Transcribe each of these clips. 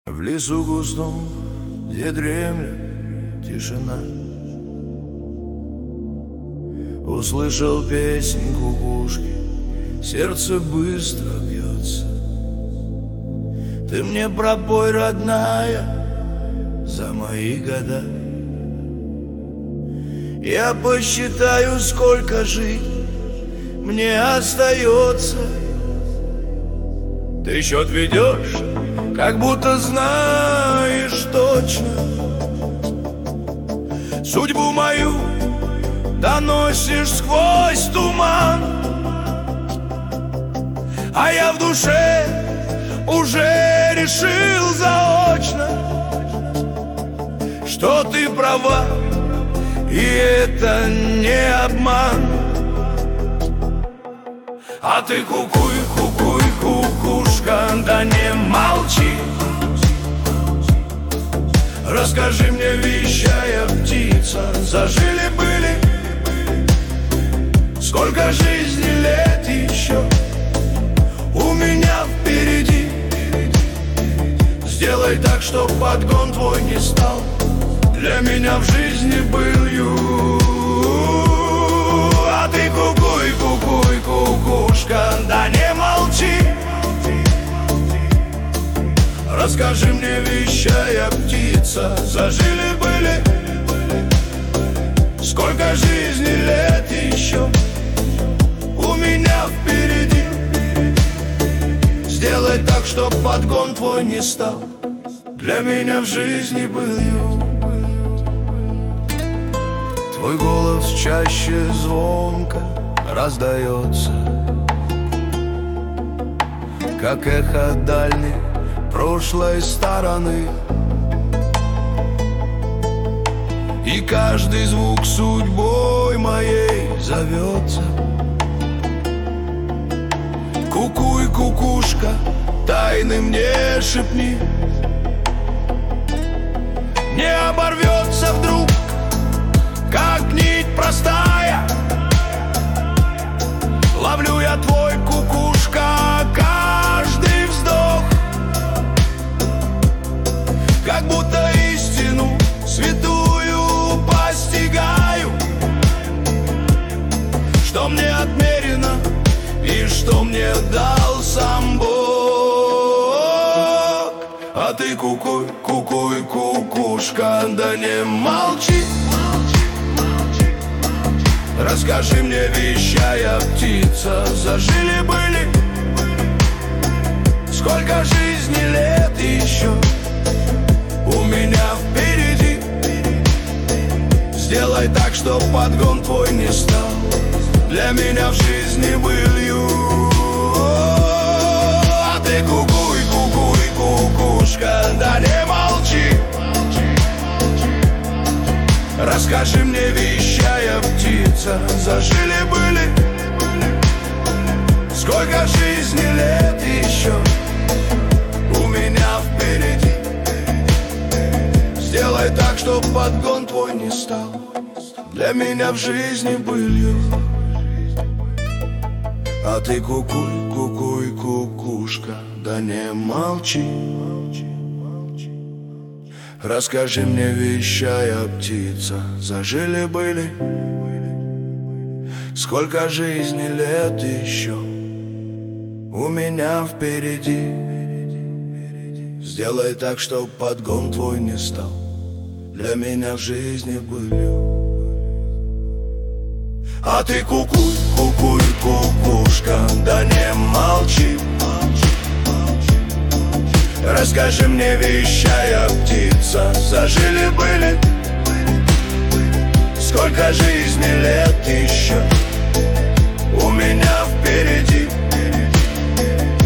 В лесу густом, где дремлет тишина, услышал песнь кукушки, сердце быстро бьется. Ты мне пропой, родная, за мои года. Я посчитаю, сколько жить мне остается. Ты счет ведешь, как будто знаешь точно. Судьбу мою доносишь сквозь туман, а я в душе уже решил заочно, что ты права, и это не обман. А ты кукуй, кукуй, кукушка, да не молчи. Расскажи мне, вещая птица, зажили-были, сколько жизни лет еще у меня впереди. Сделай так, чтоб подгон твой не стал для меня в жизни былью. А ты кукуй, кукуй, кукушка, да не молчи. Расскажи мне, вещая птица, зажили-были, сколько жизни лет еще у меня впереди. Сделай так, чтоб подгон твой не стал для меня в жизни былью. Твой голос чаще звонко раздается, как эхо дальней прошлой стороны, и каждый звук судьбой моей зовется. Кукуй, кукушка, тайны мне шепни, не оборвется вдруг, как нить простая. Ловлю я твой, кукушка, каждый вздох, как будто истину святую постигаю, что мне отмерено и что мне дал сам Бог. А ты кукуй, кукуй, кукушка, да не молчи. Расскажи мне, вещая птица, зажили-были, сколько жизни лет еще у меня впереди. Сделай так, чтоб подгон твой не стал для меня в жизни былью. А ты кукуй, кукуй, кукушка, да не молчи. Расскажи мне, вещая птица, зажили-были, сколько жизни лет еще у меня впереди. Сделай так, чтоб подгон твой не стал для меня в жизни былью. А ты кукуй, кукуй, кукушка, да не молчи. Расскажи мне, вещая птица, зажили-были, сколько жизни лет еще у меня впереди. Сделай так, чтоб подгон твой не стал для меня в жизни былью. А ты кукуй, кукуй, кукушка, да не молчи. Расскажи мне, вещая птица, зажили-были, сколько жизни лет еще у меня впереди.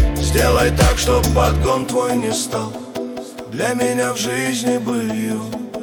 Сделай так, чтоб подгон твой не стал для меня в жизни былью.